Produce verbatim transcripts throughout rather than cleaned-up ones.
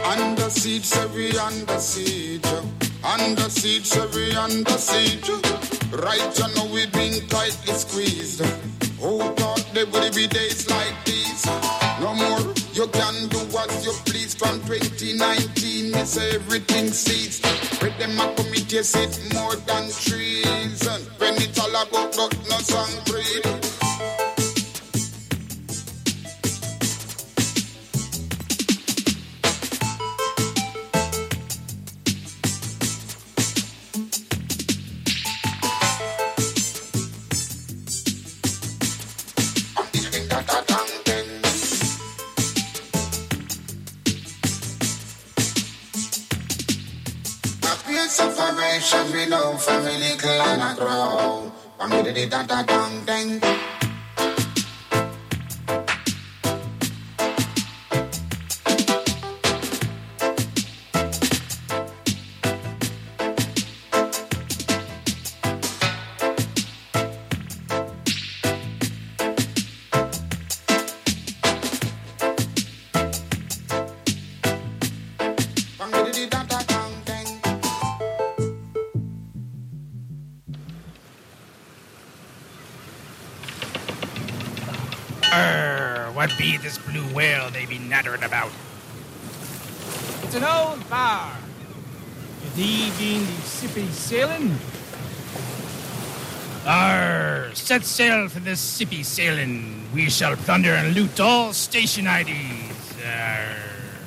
Under siege, say we under siege. Under siege, say we under siege. Right, you know we been tightly squeezed. Who thought there would be days like these? No more, you can do what you please. From twenty nineteen, me say everything ceased. With them a committee sit more than treason. When it's all about but no song breed. Separation we know from a little and a grow. I'm with the da da dang dang. What be this blue whale they be nattering about? It's an old bar. Could he be the sippy sailing? Arr, set sail for this sippy sailing. We shall plunder and loot all station I Ds. Arr.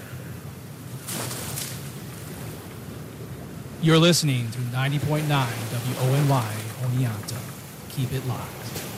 You're listening to ninety point nine W O N Y Oneonta. Keep it locked.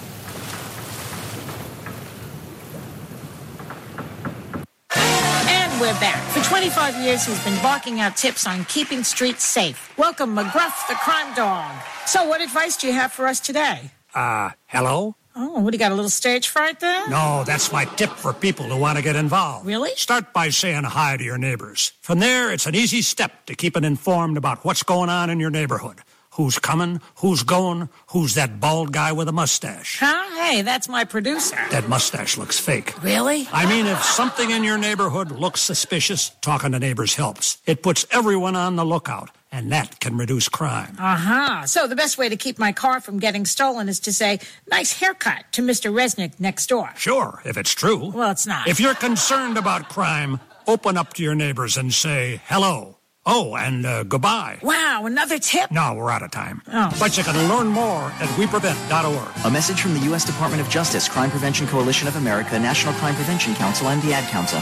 We're back. For twenty-five years, he's been barking out tips on keeping streets safe. Welcome, McGruff, the crime dog. So what advice do you have for us today? Uh, hello? Oh, what, do you got a little stage fright there? No, that's my tip for people who want to get involved. Really? Start by saying hi to your neighbors. From there, it's an easy step to keeping informed about what's going on in your neighborhood. Who's coming, who's going, who's that bald guy with a mustache. Huh? Hey, that's my producer. That mustache looks fake. Really? I mean, if something in your neighborhood looks suspicious, talking to neighbors helps. It puts everyone on the lookout, and that can reduce crime. Uh-huh. So the best way to keep my car from getting stolen is to say, nice haircut to Mister Resnick next door. Sure, if it's true. Well, it's not. If you're concerned about crime, open up to your neighbors and say hello. Oh, and uh, goodbye. Wow, another tip? No, we're out of time. Oh. But you can learn more at we prevent dot org. A message from the U S Department of Justice, Crime Prevention Coalition of America, National Crime Prevention Council, and the Ad Council.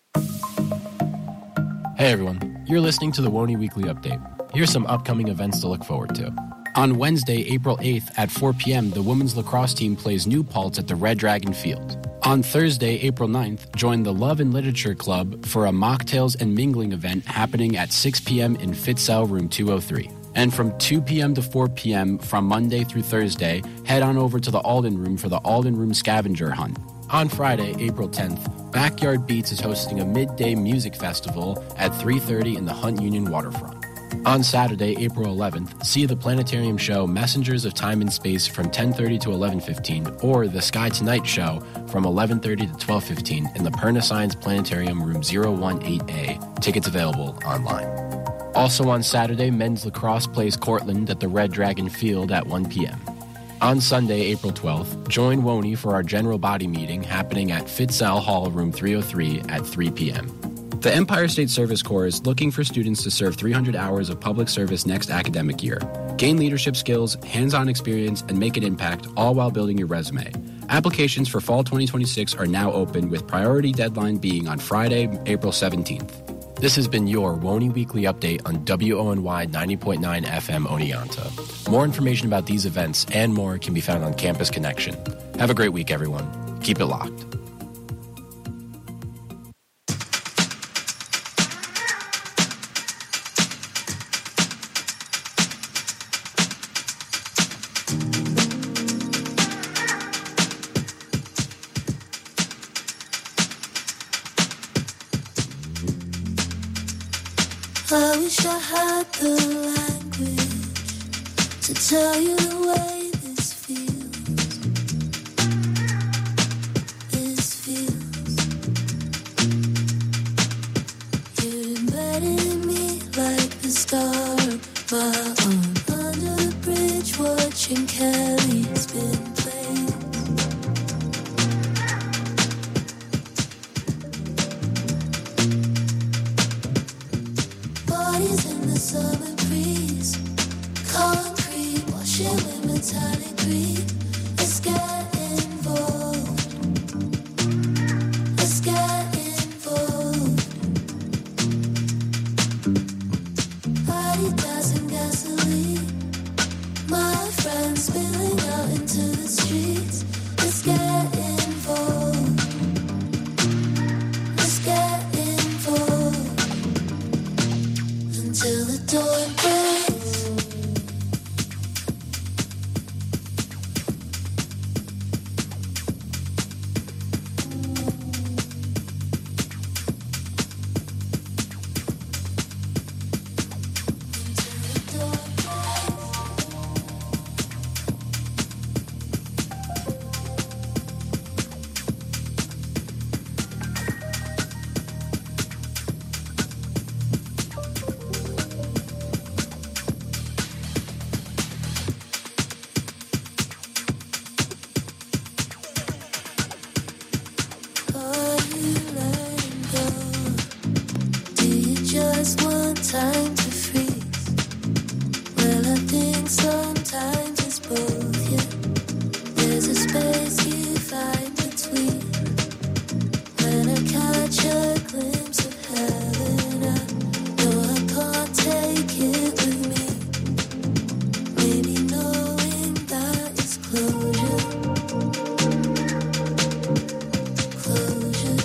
Hey everyone, you're listening to the W O N Y Weekly Update. Here's some upcoming events to look forward to. On Wednesday, April eighth at four p.m., the women's lacrosse team plays New Paltz at the Red Dragon Field. On Thursday, April ninth, join the Love and Literature Club for a mocktails and mingling event happening at six p.m. in Fitzell Room two oh three. And from two p.m. to four p.m. from Monday through Thursday, head on over to the Alden Room for the Alden Room Scavenger Hunt. On Friday, April tenth, Backyard Beats is hosting a midday music festival at three thirty in the Hunt Union Waterfront. On Saturday, April eleventh, see the planetarium show Messengers of Time and Space from ten thirty to eleven fifteen or the Sky Tonight show from eleven thirty to twelve fifteen in the Perna Science Planetarium Room zero one eight A. Tickets available online. Also on Saturday, men's lacrosse plays Cortland at the Red Dragon Field at one p.m. On Sunday, April twelfth, join W O N Y for our general body meeting happening at Fitzell Hall Room three oh three at three p.m. The Empire State Service Corps is looking for students to serve three hundred hours of public service next academic year. Gain leadership skills, hands-on experience, and make an impact, all while building your resume. Applications for fall twenty twenty-six are now open, with priority deadline being on Friday, April seventeenth. This has been your W O N Y Weekly Update on W O N Y ninety point nine F M Oneonta. More information about these events and more can be found on Campus Connection. Have a great week, everyone. Keep it locked. I wish I had the language to tell you the way this feels. This feels. You my own. Under the bridge watching Kelly spin plays. Bodies in the summer breeze. Concrete washing with metallic green. Let's get involved. Let's get involved. Adidas and gasoline. My friends spilling out into the streets. Let's get involved. Let's get involved. Until the dawn breaks. Are you letting go? Do you just want time to freeze? Well, I think sometimes it's both, yeah. There's a space you find between. When I catch a glimpse of heaven, I know I can't take it with me. Maybe knowing that it's closure. Closure.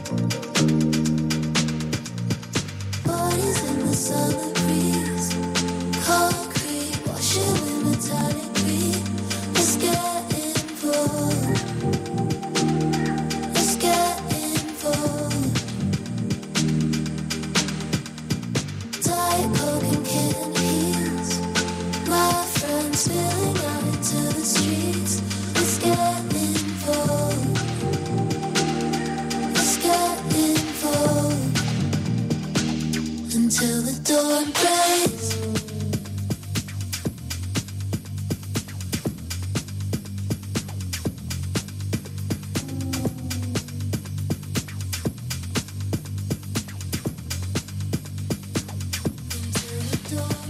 Bodies in the summer breeze. Concrete washing with metallic green. Let's get involved. Let's get involved. Diet Coke and kitten heels. My friends spilling out into the streets. Let's get involved. Let's get involved. Until the dawn breaks. Until the dawn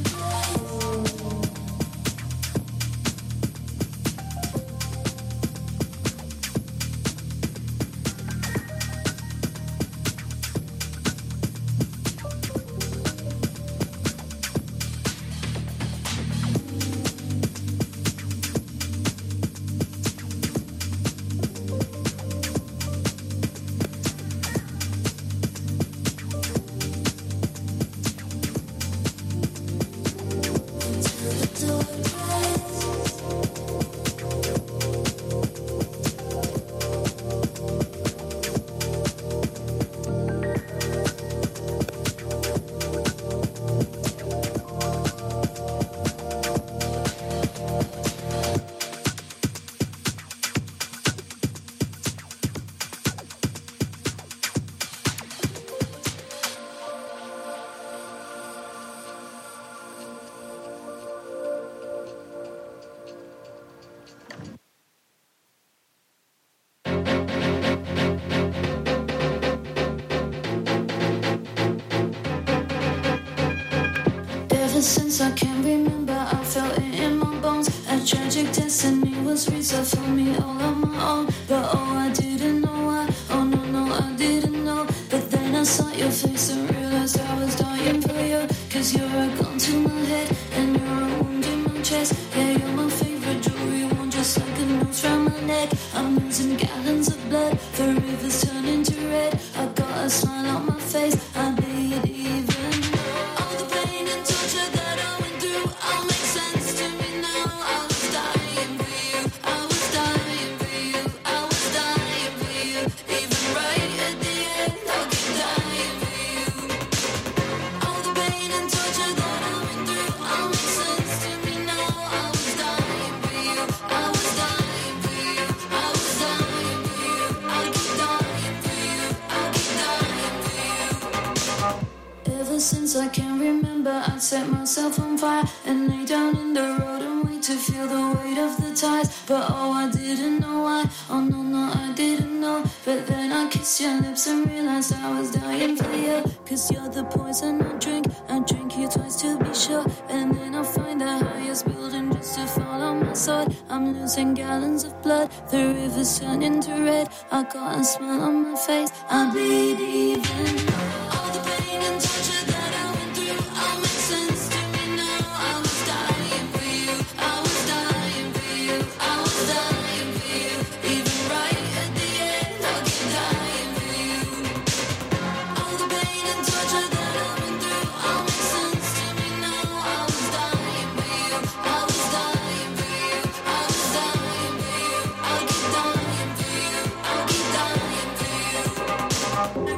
Ever since I can remember, I felt it in my bones. A tragic destiny was reserved for me all on my own. But oh, I didn't know why. Oh no, no, I didn't know. But then I saw your face and realized I was dying for you. Cause you're a gun to my head and you're a wound in my chest. Yeah, you're my favorite jewelry one, just like a noose round my neck. I'm losing gallons of blood, the river's turning to red. I got a smile on my face, I bleed even. All the pain and torture that I went through all makes sense to me now. I was dying for you, I was dying. since I can remember, I'd set myself on fire and lay down in the road and wait to feel the weight of the tides. But oh, I didn't know why. Oh no, no, I didn't know. But then I kissed your lips and realized I was dying for you. Cause you're the poison I drink. I drink you twice to be sure. And then I find the highest building just to fall on my sword. I'm losing gallons of blood. The river's turned into red. I got a smile on my face. I bleed even though all the pain and torture that I went through all makes sense to me now. I was dying for you. I was dying for you. I was dying for you. Even right at the end, I keep dying for you. All the pain and torture that I went through all makes sense to me now. I was dying for you. I was dying for you. I was dying for you. I keep dying for you. I keep dying for you.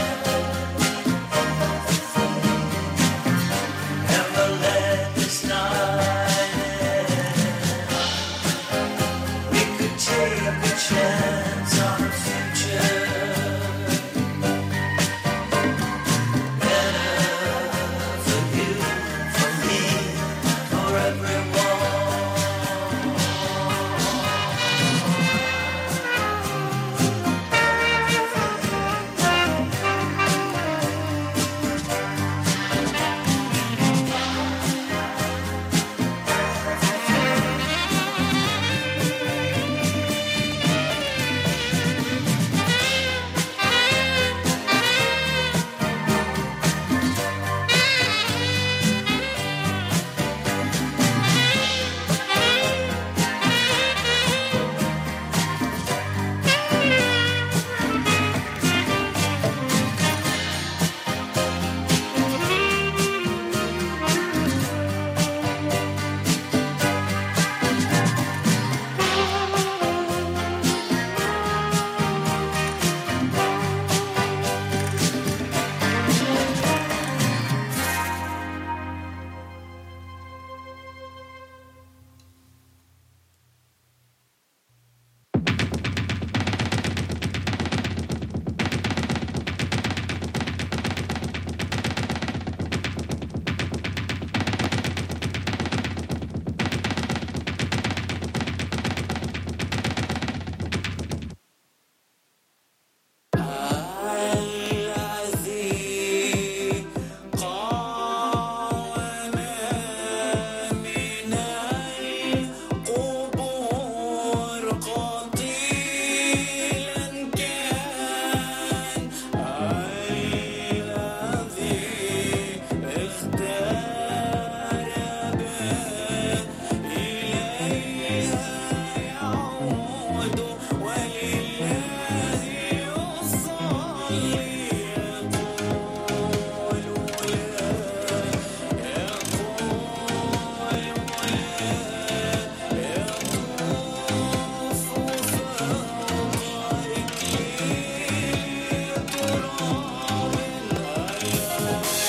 It's not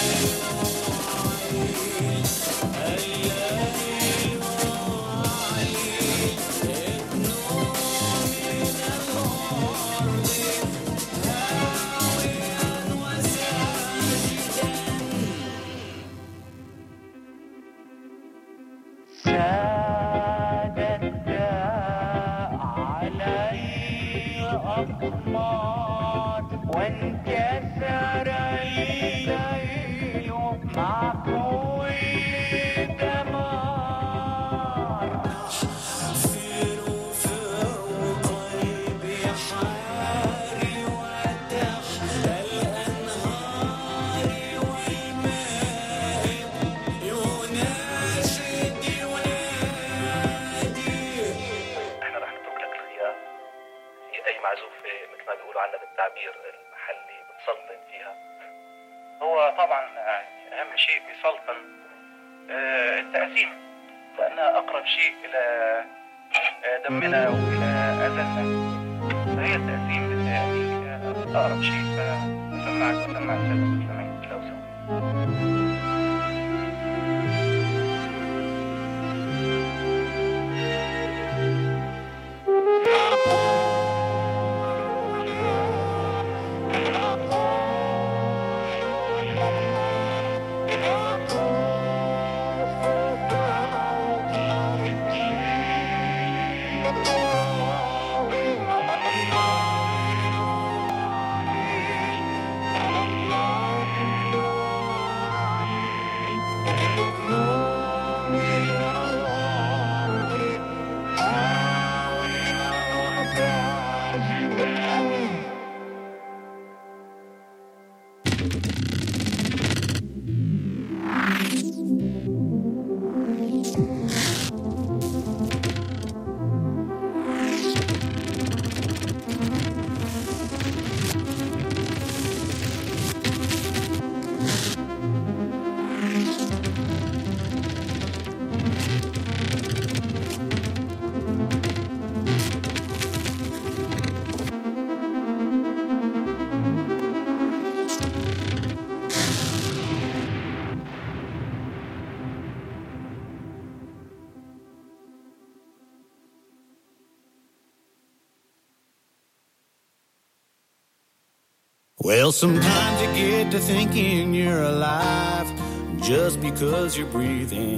Well, sometimes you get to thinking you're alive just because you're breathing.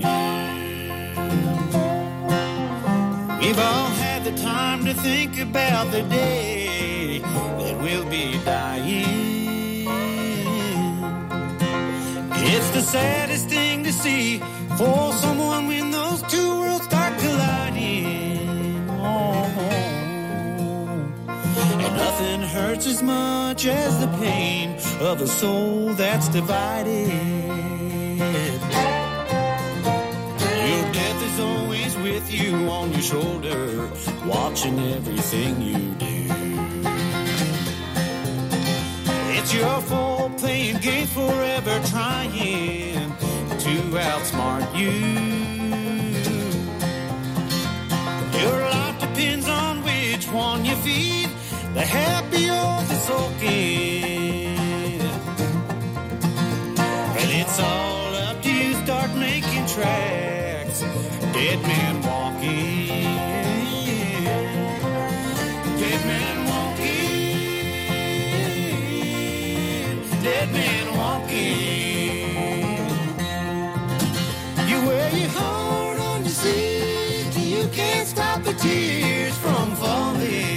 We've all had the time to think about the day that we'll be dying. It's the saddest thing to see for someone when those two worlds start colliding. Oh. And nothing hurts as much as the pain of a soul that's divided. Your death is always with you on your shoulder, watching everything you do. It's your fault playing games forever, trying to outsmart you. Your life depends on which one you feed, the happy or the sulking. Well, it's all up to you, start making tracks. Dead man walking. Dead man walking. Dead man walking. You wear your heart on your sleeve till you can't stop the tears from falling.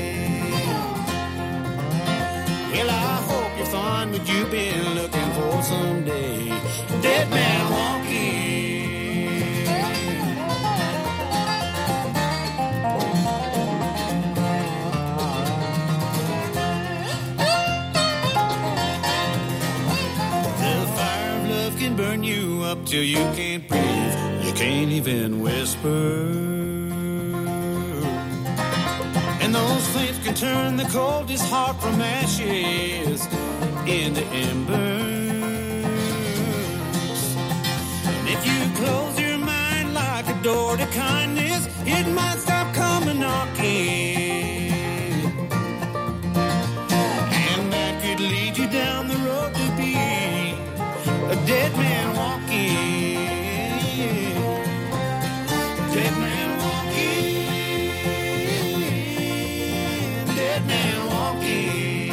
Well, I hope you find what you've been looking for someday. Dead man walking. The fire of love can burn you up till you can't breathe. You can't even whisper. And those flames can turn the coldest heart from ashes into embers. And if you close your mind like a door to kindness, it might stop coming knocking. And that could lead you down the road to be dead man walking, dead man walking, dead man walking.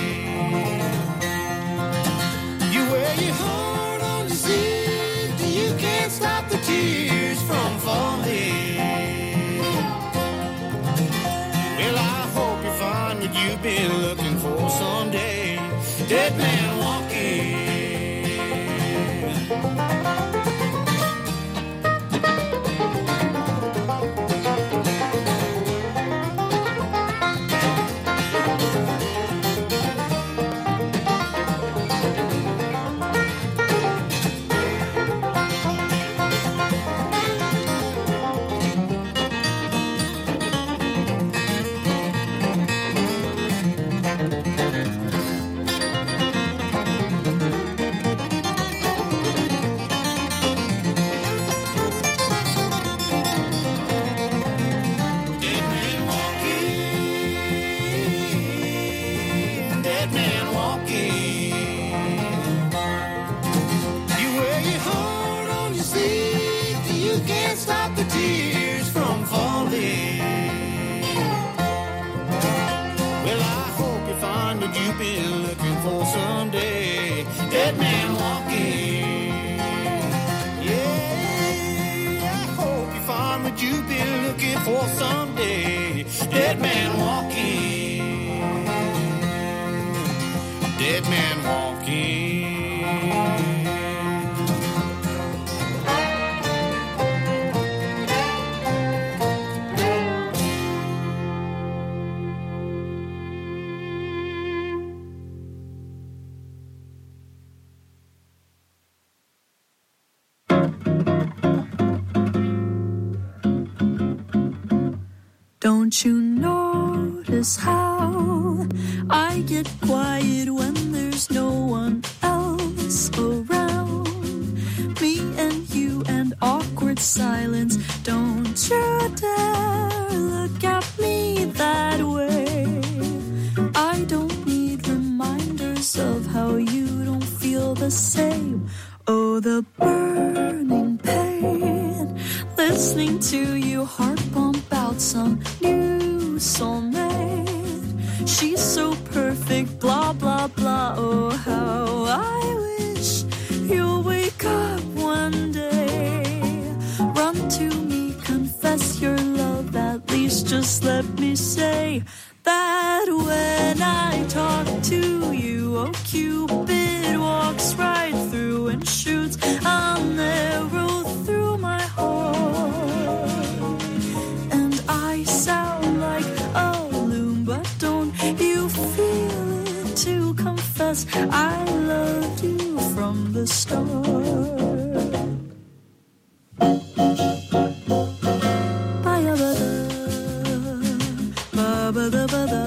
You wear your heart on your sleeve, you can't stop the tears from falling. Well, I hope you find what you've been looking for someday. Dead man walking. Tears from falling. Well, I hope you find what you've been looking for someday. Dead man walking. Yeah, I hope you find what you've been looking for someday. Dead man walking. Dead man walking. Don't you notice how I get quiet when there's no one else around? Me and you and awkward silence. Don't you dare look at me that way. I don't need reminders of how you don't feel the same. Oh, the burning pain, listening to your heart pump out some new soulmate. She's so perfect, blah, blah, blah. Oh, how I wish you'll wake up one day. Run to me, confess your love, at least just let me say that when I talk to you, oh, Cupid walks right through and shoots an arrow through my heart. And I sound like a loon, but don't you feel it to confess I loved you from the start? Ba-ya-ba-da, ba-ba-da-ba-da.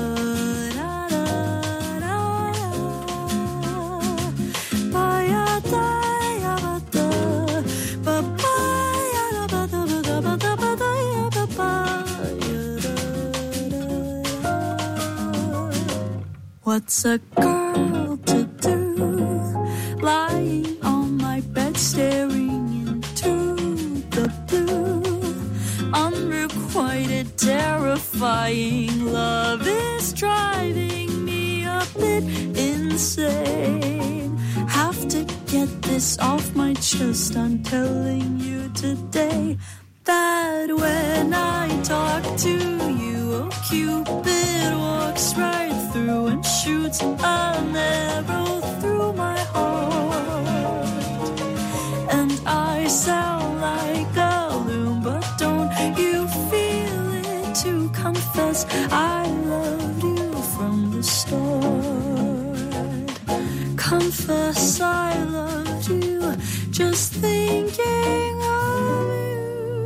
What's a girl to do, lying on my bed staring into the blue? Unrequited, terrifying love is driving me a bit insane. Have to get this off my chest, I'm telling you today that when I talk to you, oh, Cupid walks right through and shoots an arrow through my heart. And I sound like a loon, but don't you feel it to confess I loved you from the start? Confess I loved you, just thinking of you.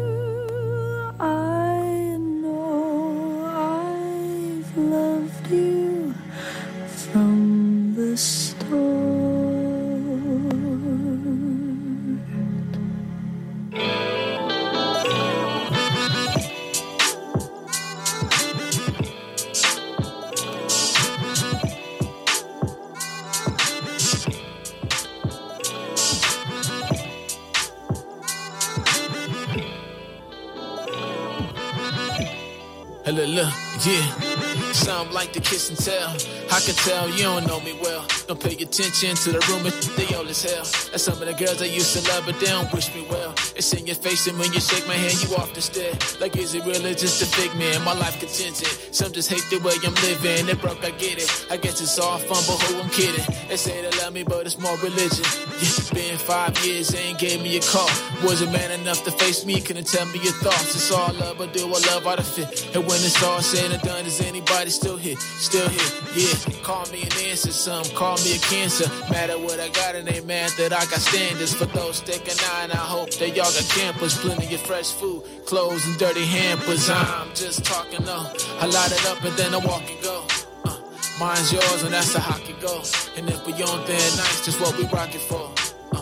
I know I've loved you from the start. Hey, look, look, yeah. Something like the kiss and tell. I can tell you don't know me well. Don't pay attention to the rumors, they old as hell. That's some of the girls I used to love, but they don't wish me well. It's in your face, and when you shake my hand, you off the stare. Like, is it real or just a fake man? My life contingent. Some just hate the way I'm living. They broke, I get it. I guess it's all fun, but who I'm kidding? They say they love me, but it's more religion. Yeah, been five years, they ain't gave me a call. Wasn't man enough to face me, couldn't tell me your thoughts. It's all love, I do I love out of fit. And when it's all said and done, is anybody still here? Still here, yeah. Call me an answer, some call me a cancer. Matter what I got, and they mad that I got standards. For those sticking nine, I hope that y'all got campers. Plenty of fresh food, clothes, and dirty hampers. I'm just talking though. I light it up and then I walk and go. Uh, mine's yours and that's how I can go. And if we on there nice, just what we rockin' for. Uh,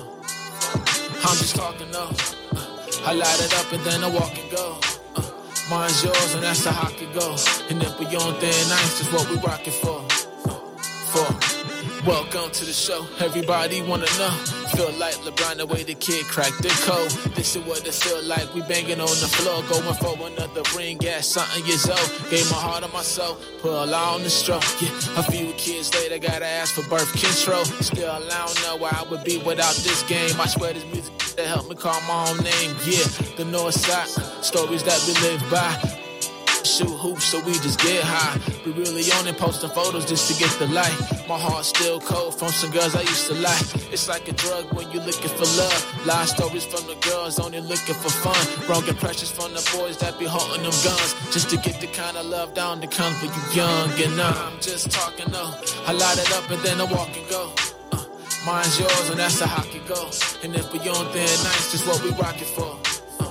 I'm just talking though. Uh, I light it up and then I walk and go. Uh, mine's yours and that's how I can go. And if we on there nice, just what we rockin' for. Uh, for. Welcome to the show. Everybody wanna know. Feel like LeBron the way the kid cracked the code. This is what it feel like. We banging on the floor, going for another ring. Got something years old. Gave my heart and my soul. Put a lot on the stroke. Yeah, a few kids later gotta ask for birth control. Still, I don't know where I would be without this game. I swear this music that helped me call my own name. Yeah, the North Side stories that we live by. Shoot hoops, so we just get high. We really on it, posting photos just to get the light. My heart's still cold from some girls I used to like. It's like a drug when you're looking for love. Lie stories from the girls, only looking for fun. Wrong impressions from the boys that be holding them guns. Just to get the kind of love down to come when you young. And I'm just talking though. I light it up and then I walk and go. Uh, mine's yours and that's how I can go. And if we on there nice, just what we rockin' for. Uh,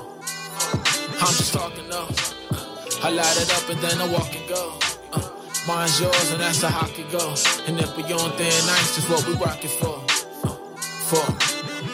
I'm just talking though. I light it up and then I walk and go. Uh, mine's yours and that's how I can go. And if we on there nice, just what we rockin' for. Uh, for.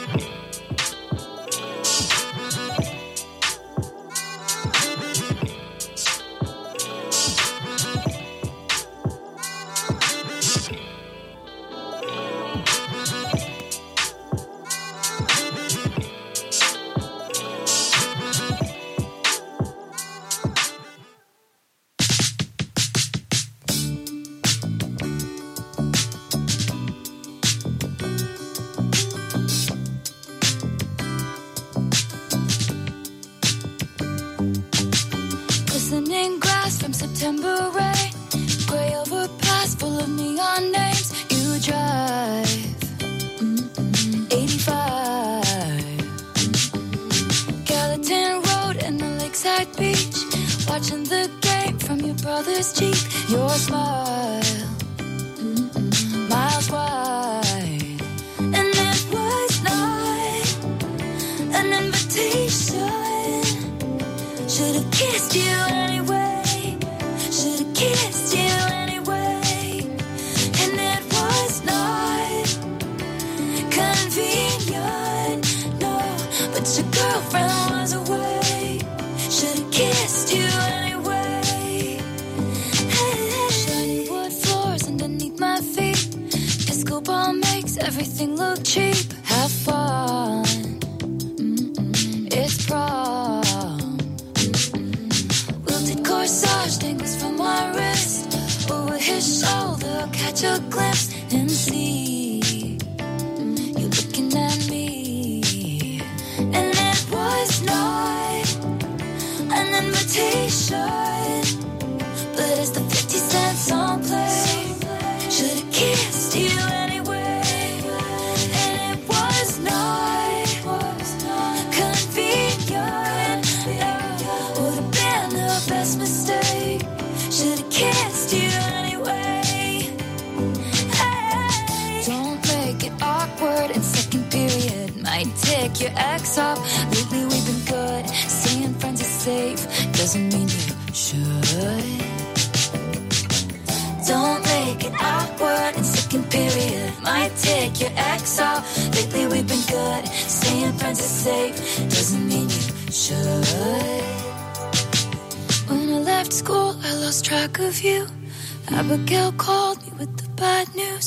Abigail called me with the bad news.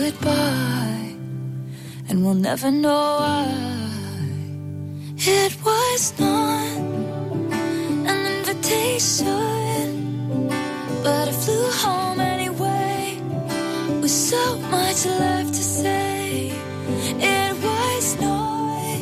Goodbye. And we'll never know why. It was not an invitation, much left to say. It was not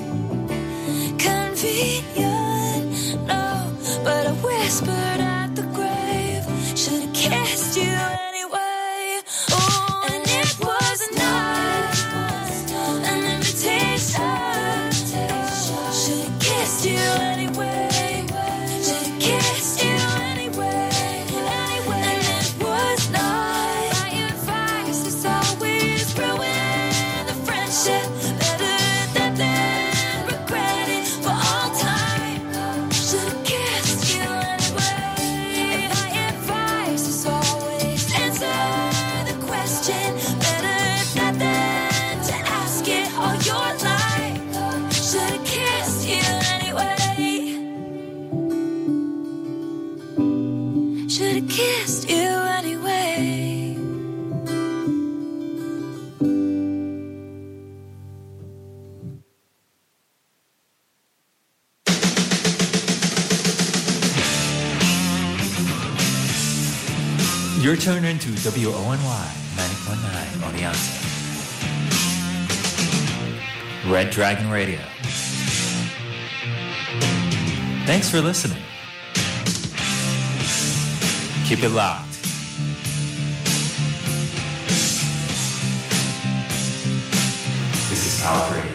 convenient, no, but I whispered at the grave. Should've kissed you anyway. Oh, and it was not an invitation. Should've kissed you anyway. Should've kissed you anyway. Anyway, and it was not my advice. It's always ruin the friendship. Better that than regret it for all time. Should've kissed you anyway. And my advice is always answer the question. Better that than to ask it all your life. Should've kissed you anyway. Should've kissed you anyway. You're tuned into W O N Y ninety point nine Oneonta. Red Dragon Radio. Thanks for listening. Keep it locked. This is Power Radio.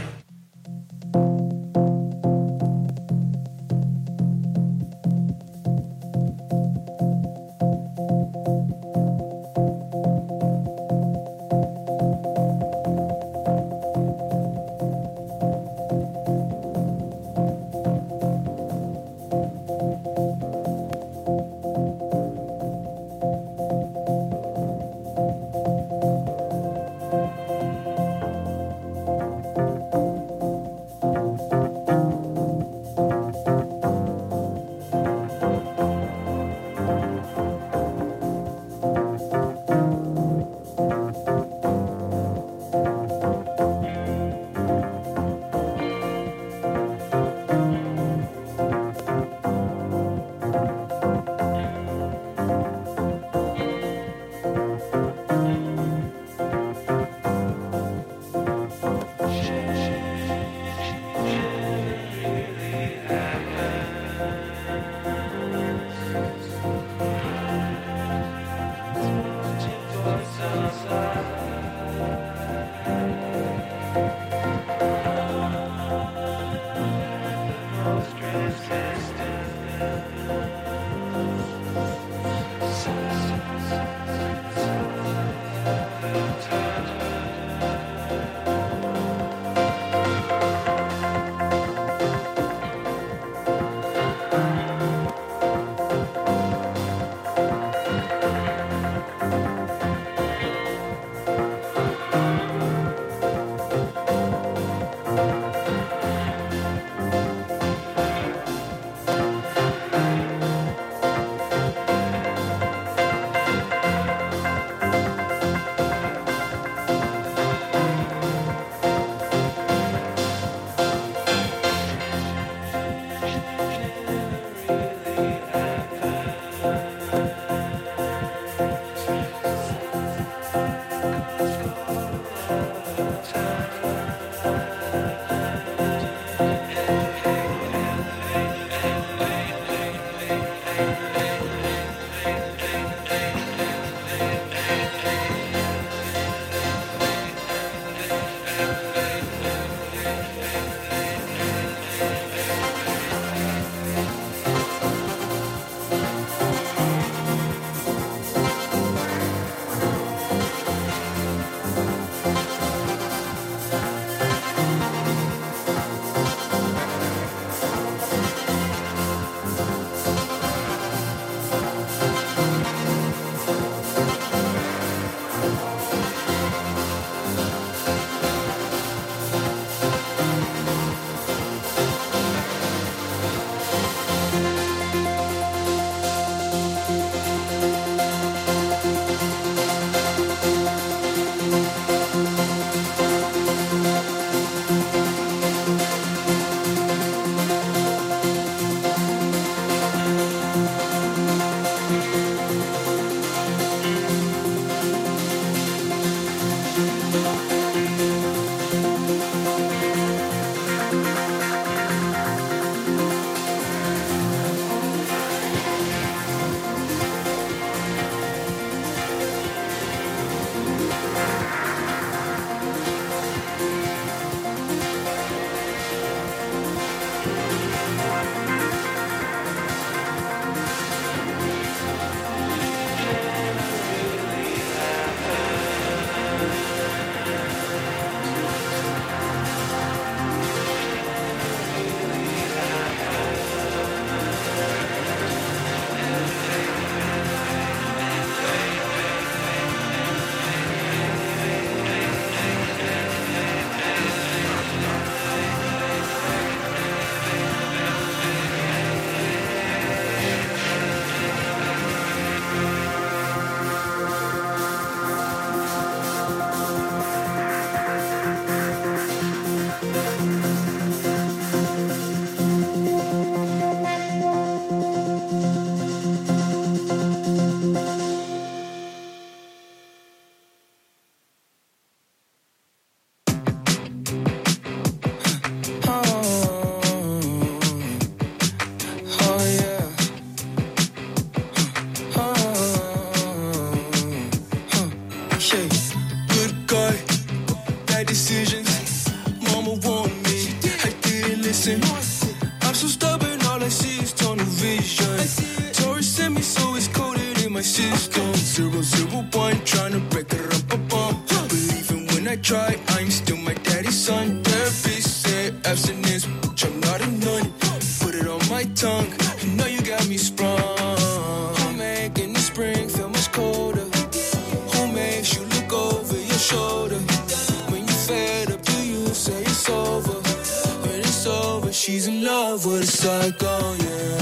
listen. I'm so stubborn, all I see is tunnel vision. Taurus sent me, so it's coded in my system. Zero, zero, one, trying to break it up, a bump. But even when I try, I'm still my daddy's son. Therapist said abstinence, bitch, I'm not a nun. Put it on my tongue, you know you got me sprung. Who making the spring feel much colder? Who makes you look over your shoulder? When you fed up, do you say it's over? When it's over, she's in love with a psycho, yeah.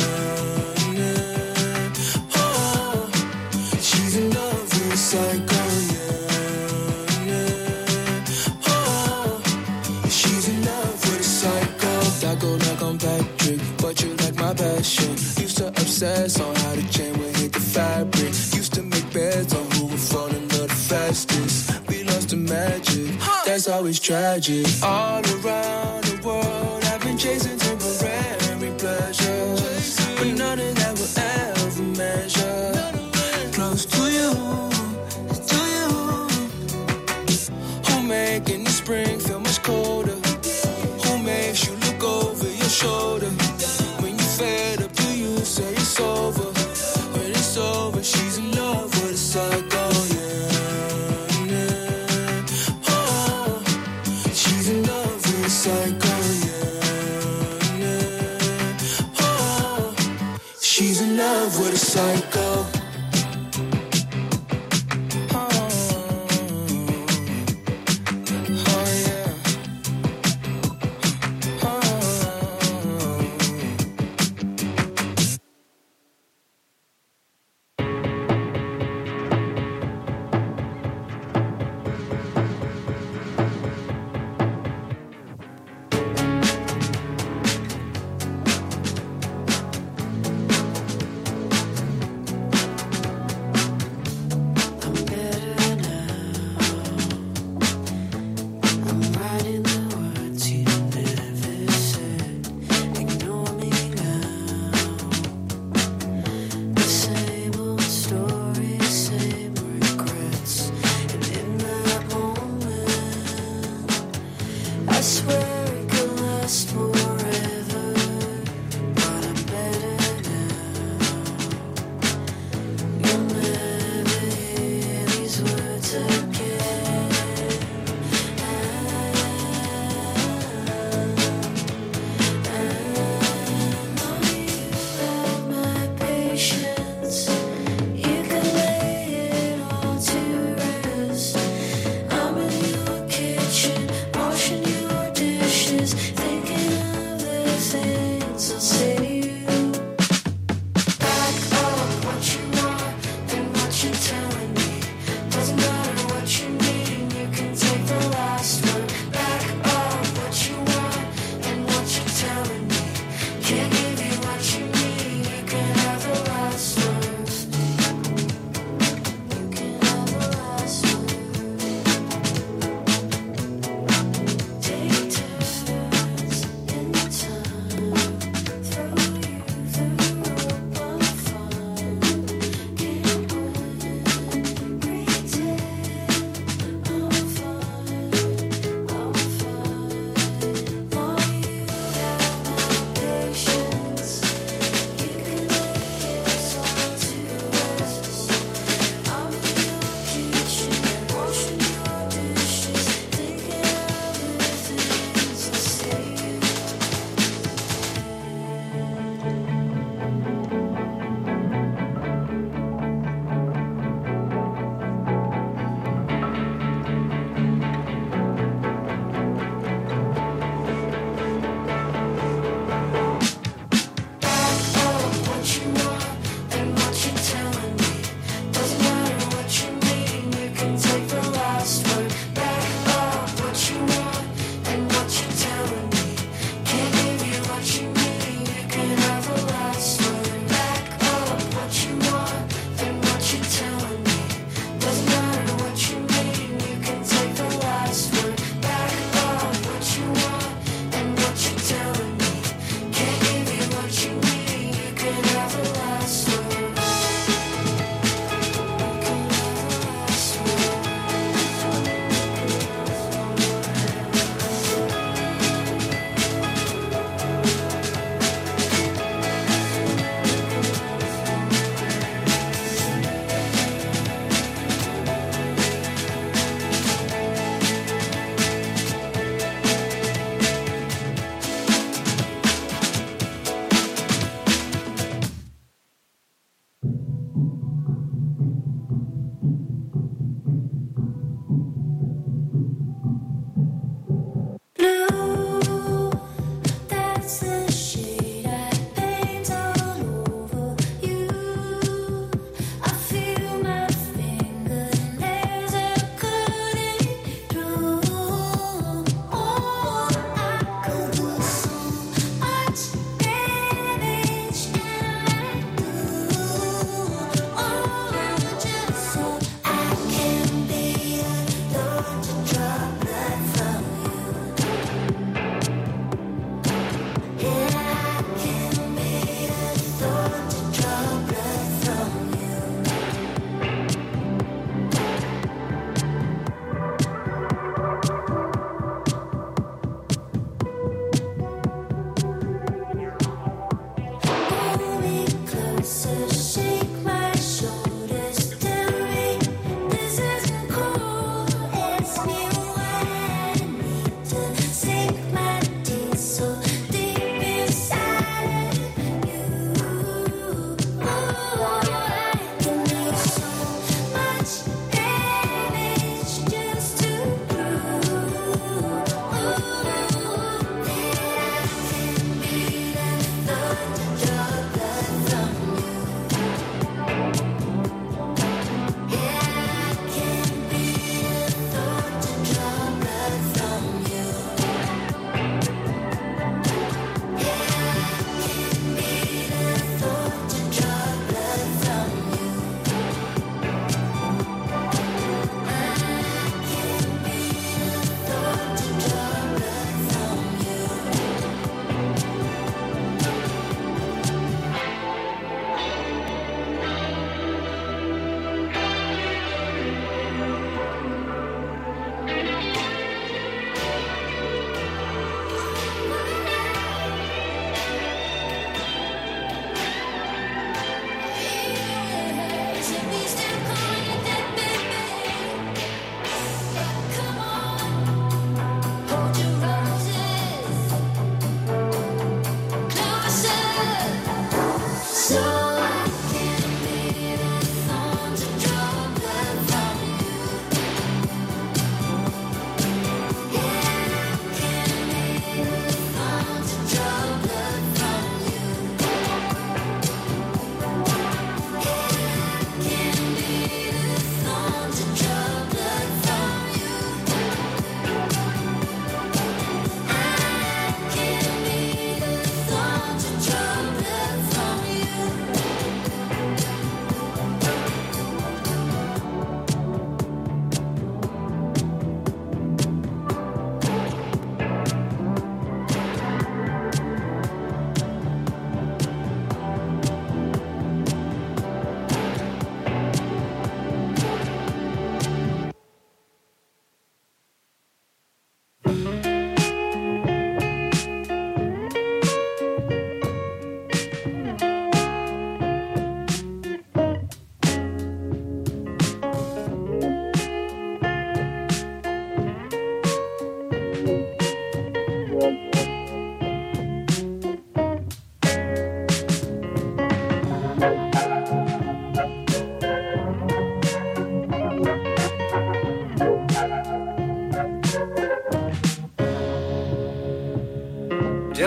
yeah. Oh, she's in love with a psycho, yeah. yeah. Oh, she's in love with a psycho. That go like I'm Patrick, but you like my passion. Used to obsess on how the chain would hit the fabric. Used to make bets on who would fall in love the fastest. We lost the magic, that's always tragic. All around the world, I've been chasing temporary pleasures, but none of that will ever measure close to you, to you. Who making the spring feel much colder? Who makes you look over your shoulder? When you fed up, do you say it's over? When it's over, she's in love with a psycho, yeah. yeah. Oh, she's in love with a psycho, yeah. yeah. Oh, she's in love with a psycho.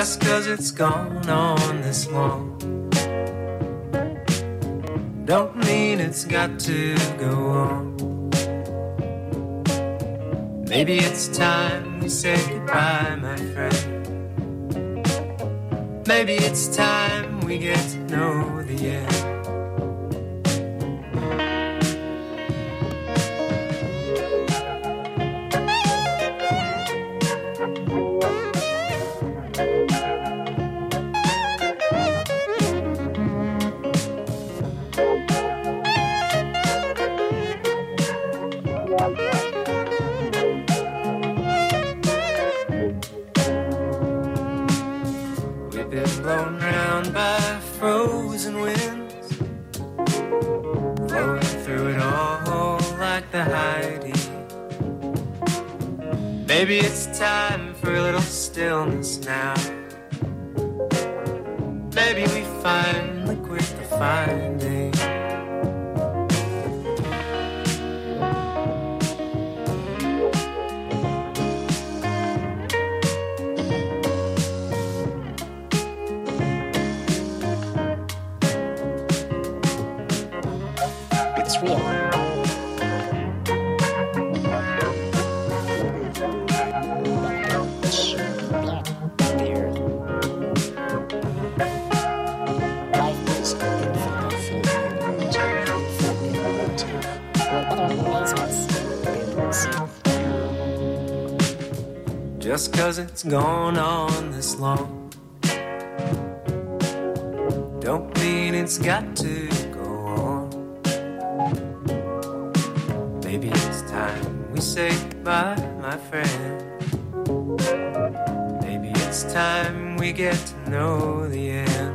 just 'cause it's gone on this long don't mean it's got to go on. Maybe it's time we say goodbye, my friend. Maybe it's time we get to know the end. Blown round by frozen winds, flowing through it all like the Heidi. Maybe it's time for a little stillness now. Maybe we finally quit the finding. It's real. Just 'cause it's gone on this long don't mean it's got to go on. Maybe it's time we say goodbye, my friend. Maybe it's time we get to know the end.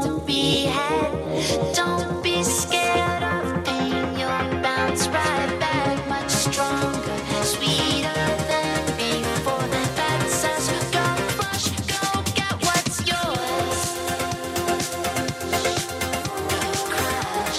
to be had. Don't be scared of pain. You'll bounce right back much stronger, sweeter than before. Then that says, go push, go get what's yours. Crash.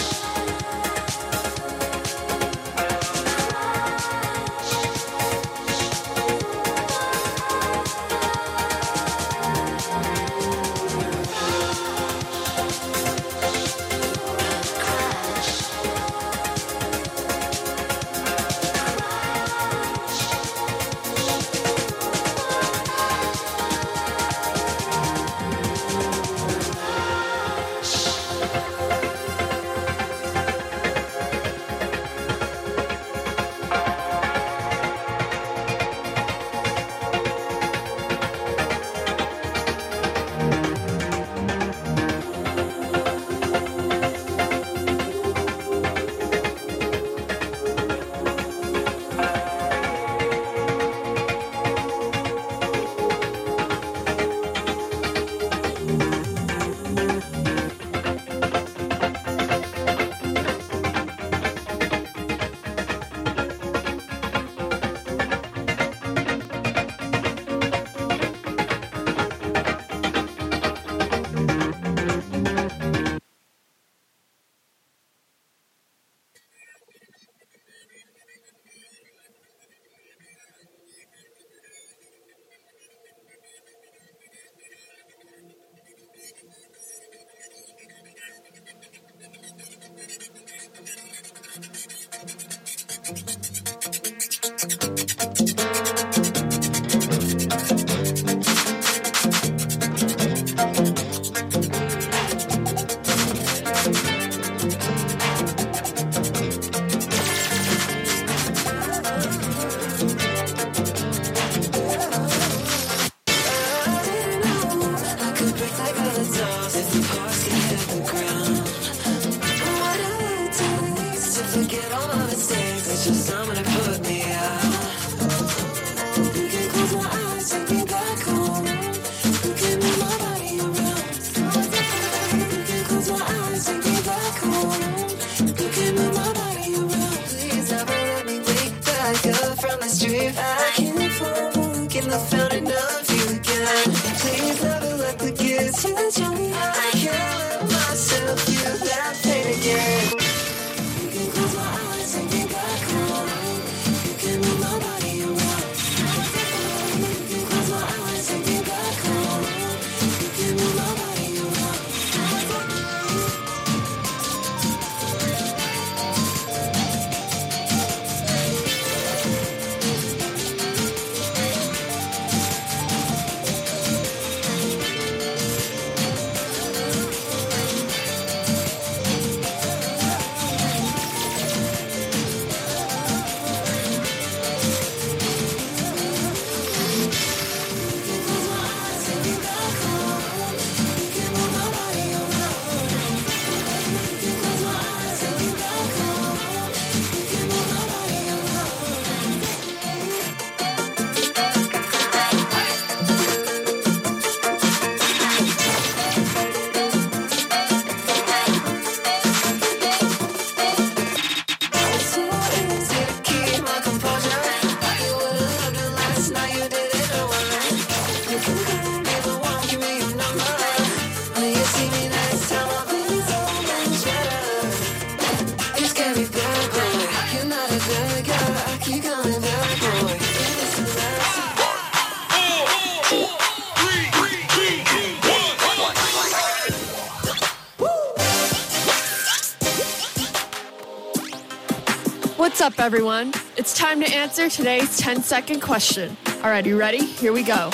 What's up, everyone? It's time to answer today's ten-second question. All right, you ready? Here we go.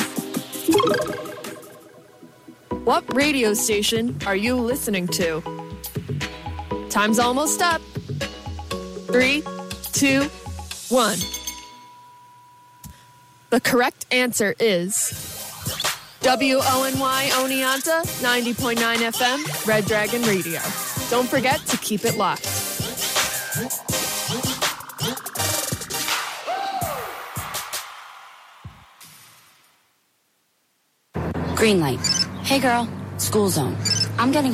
What radio station are you listening to? Time's almost up. Three, two, one. The correct answer is W O N Y Oneonta, ninety point nine F M, Red Dragon Radio. Don't forget to keep it locked. Green light. Hey girl, school zone. I'm getting